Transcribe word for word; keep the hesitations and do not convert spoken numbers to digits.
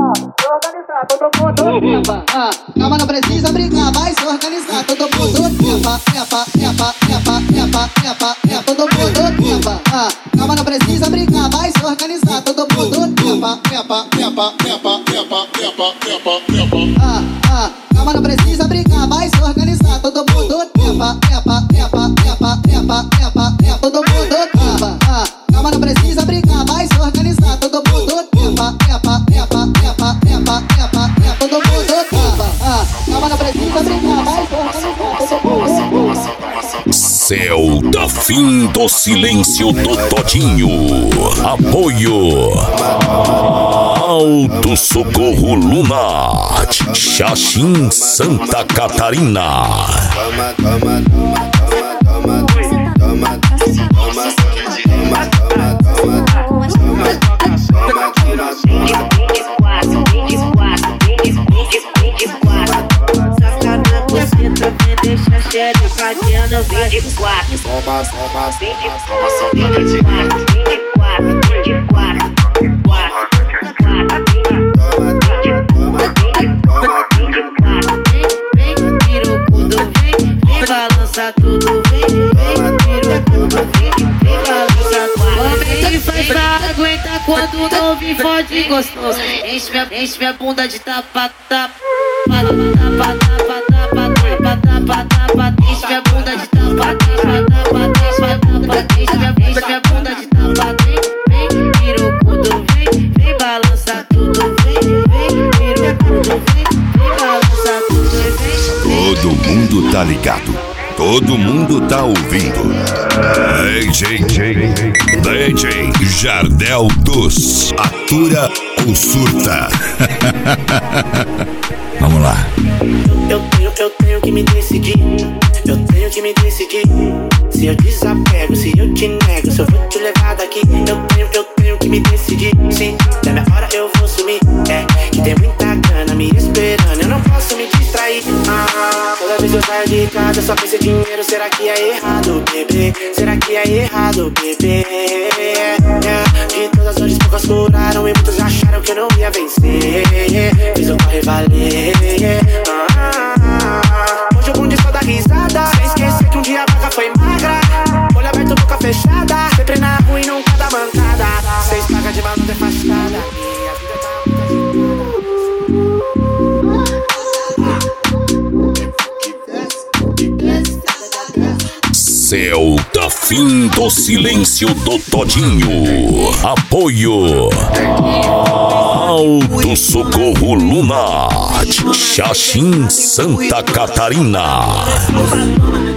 se organizar, todo mundo epa. Ah, calma, não precisa brigar, vai se organizar, todo mundo epa, epa, epa, epa, epa, epa, epa, todo mundo epa. Ah, calma, não precisa brigar, vai se organizar, todo mundo epa, epa, epa, epa, epa, epa, epa, epa. Ah, ah, calma, não precisa brigar, vai se organizar, todo mundo epa, epa, epa, epa, epa, epa, epa, todo mundo epa. Ah, calma, não precisa brigar, vai se organizar, todo mundo epa, epa, epa, epa, epa, epa, epa, todo mundo epa. Ah, calma, não precisa brigar, vai se organizar, todo mundo. Céu da Fim do Silêncio do Todinho. Apoio Alto Socorro Lunat, Xaxim, Santa Catarina. Deixa a xereca no vinte e quatro. Toma, toma, vinte e quatro, vinte e quatro, vinte e quatro, vinte e quatro. Vem, tira o cudo, vem, vem, balança tudo, vem, vem, tira o cudo, vem, vem, balança tudo. Homem faz pra aguentar quando não me fode gostoso. Enche minha, enche minha bunda de tapa, tapa, tapa, tapa, tapa, tapa. Tapa, tapa, deixa minha bunda de tapa, tapa, tapa, deixa tapa, deixa minha, deixa minha bunda de tapa, vem, vem, vira o cudo, vem, vem, balança tudo, vem, vem, vira o cudo, vem, vem, balança tudo, vem. Todo mundo tá ligado, todo mundo tá ouvindo. D J, D J Jardel dos Atura ou Surta. Vamos lá. Eu tenho, eu tenho que me decidir. Eu tenho que me decidir. Se eu desapego, se eu te nego, se eu vou te levar daqui. Eu tenho, eu tenho que me decidir. Sim, da minha hora eu vou sumir. É, que tem muita grana me esperando, eu não posso me distrair. Ah, toda vez que eu saio de casa só penso em dinheiro. Será que é errado, bebê? Será que é errado, bebê? É, de todas as dores poucas curaram e muitos acharam que eu não ia vencer. Fiz o corre valer. Ah, hoje o bonde só dá risada. Sem esquecer que um dia a vaca foi magra. Olho aberto, boca fechada. Sempre na rua e nunca dá mancada. Seis pagas de malandro é fachada. E a vida tá Céu da Fim do Silêncio do Todinho. Apoio Alto Socorro Lunat, Xaxim, Santa Catarina.